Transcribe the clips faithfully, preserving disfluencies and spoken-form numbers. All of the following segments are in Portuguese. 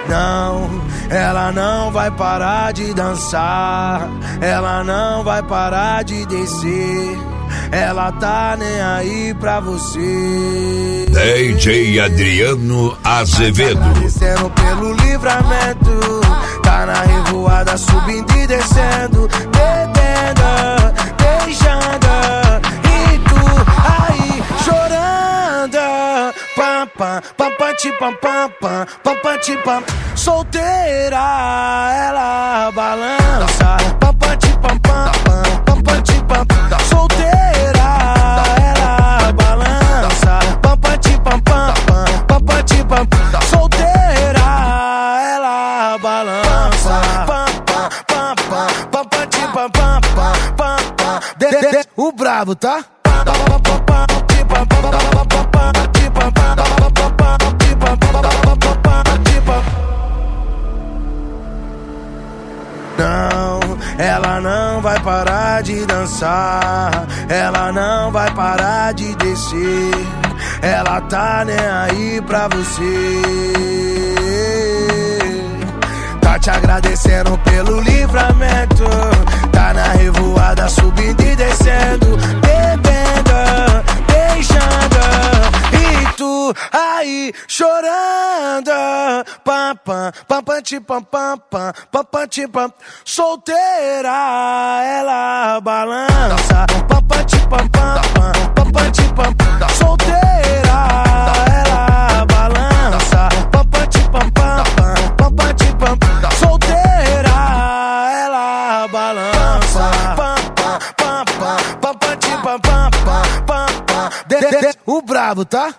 Não, ela não vai parar de dançar, ela não vai parar de descer, ela tá nem aí pra você. D J Adriano Azevedo. Tá agradecendo pelo livramento, tá na revoada subindo e descendo, bebendo, beijando, e tu aí chorando. Pam, pam, pam, pam, ti, pam, pam, pam, pam, pam, ti, pam. Solteira, ela balança. Pam, pam, ti, pam, pam, pam, pam, pam, ti, pam. Solteira, ela balança. Pam, pam, ti, pam, pam, pam, pam, pam, ti, pam. Solteira, ela balança. Pam, pam, pam, pam, pam, pam, ti, pam, pam, pam, pam, pam. De, de, de, o brabo, tá? Não, ela não vai parar de dançar, ela não vai parar de descer, ela tá nem aí pra você. Tá te agradecendo pelo livramento, tá na revoada subindo e descendo, bebendo, beijando, e tu aí chorando. Pam, pam, pam, pam, ti, pam, pam, pam, pam, pam, ti, pam. Solteira, ela balança. Pam, pam, ti, pam, pam, pam, pam, pam, ti, pam. Solteira, ela balança. Pam, pam, ti, pam, pam, pam, pam, pam, ti, pam. Solteira, ela balança. Pam, pam, pam, pam, pam, pam, ti, pam, pam, pam, pam, pam. De, de, de, o brabo, tá?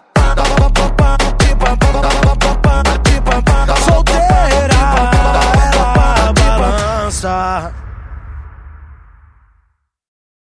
Solteira, ela balança.